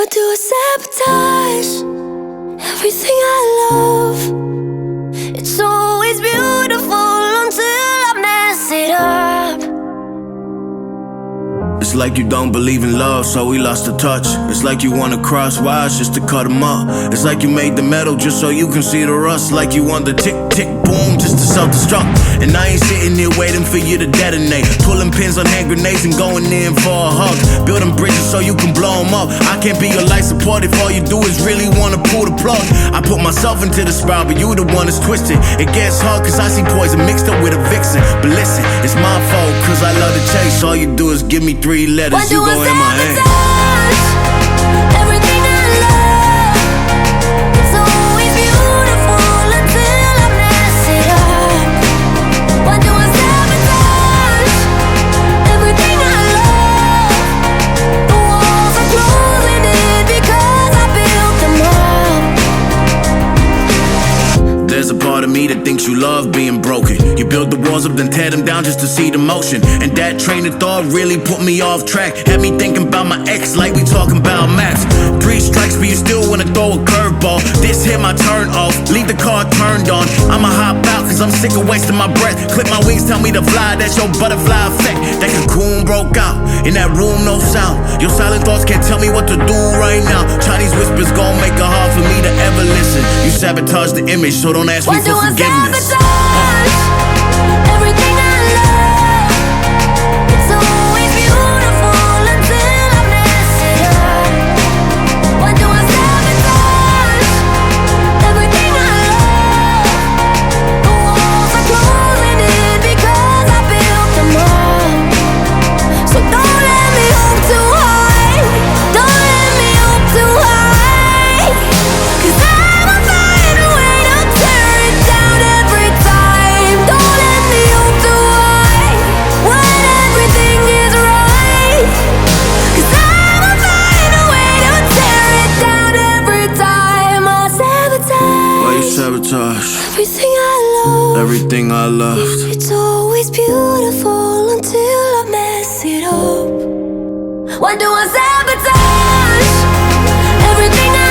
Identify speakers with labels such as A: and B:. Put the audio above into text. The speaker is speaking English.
A: Why do I sabotage everything I love? It's always beautiful until I mess it up.
B: It's like you don't believe in love, so we lost the touch. It's like you wanna cross wires just to cut them up. It's like you made the metal just so you can see the rust. Like you want the tick, tick, boom just to self-destruct. And I ain't sitting here waiting for you to detonate, pulling pins on hand grenades and going in for a hug, building bridges so you can blow them up. I can't be your life support if all you do is really wanna pull the plug. I put myself into the spiral, but you the one that's twisted. It gets hard cause I see poison mixed up with a vixen. But listen, it's my fault cause I love to chase. All you do is give me 3 letters,
A: Why
B: you
A: do
B: go
A: I
B: in my hand.
A: sabotage everything I love? It's always beautiful until I mess it up. Why do I sabotage everything I love? The walls are closing in because I built them up.
B: There's a part of me that thinks you love being broken. You build the walls up, then tear them down just to see the motion. And that train of thought really put me off track. Had me thinking about my ex like we talking about maps. 3 strikes, but you still wanna throw a curveball. This hit my turn off, leave the car turned on. I'ma hop out cause I'm sick of wasting my breath. Clip my wings, tell me to fly, that's your butterfly effect. That cocoon broke out, in that room no sound. Your silent thoughts can't tell me what to do right now. Chinese whispers gon' make it hard for me to ever listen. You sabotage the image, so don't ask me for forgiveness.
A: Everything I love, it's always beautiful until I mess it up. Why do I sabotage everything I love? The walls are closing in because I built them up. So don't let me hope too high, don't let me hope too high, cause I'ma find a way to tear it down every time. Don't let me hope too high when everything is right, cause I'ma find a way to tear it down every time. I sabotage.
B: Why you sabotage
A: Everything I love,
B: everything I loved?
A: it's always beautiful until I mess it up. Why do I sabotage everything I